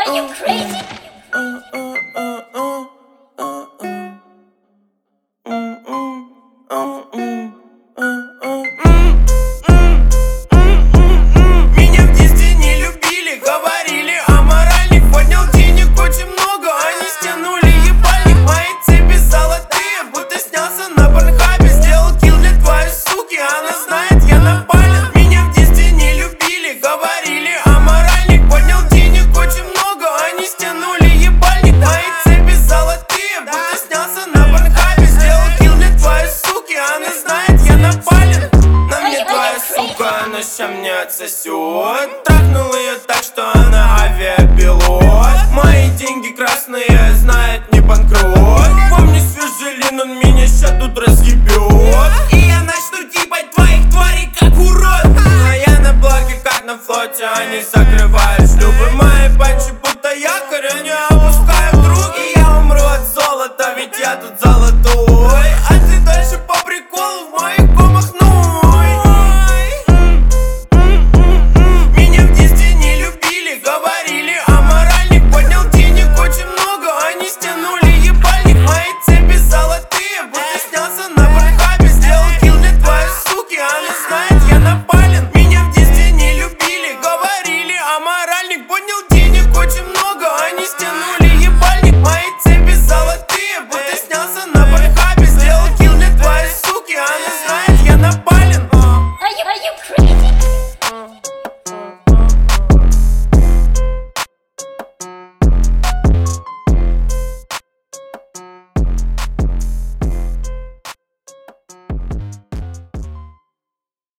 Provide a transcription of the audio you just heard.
Are you crazy? Меня в детстве не любили, говорили аморальный. Поднял денег очень много, они стянули ебальник. Мои цепи золотые, будто снялся на Порнхабе. Сделал килл для твоей суки, она знает, я напален. Меня в детстве не любили, говорили аморальник. Поднял денег очень много, они стянули ебальник. Мои цепи золотые, будто снялся на Порнхабе. Сделал килл для твоей суки, она знает, я напален. На мне твоя сука, она ща мне отсосет. Трахнул ее так, что она авиапилот. Мои деньги красные, знает, не банкрот. Помни свежелин, он меня ща тут разъебет. И я начну типать твоих тварей как урод. А я на блоке, как на флоте, они за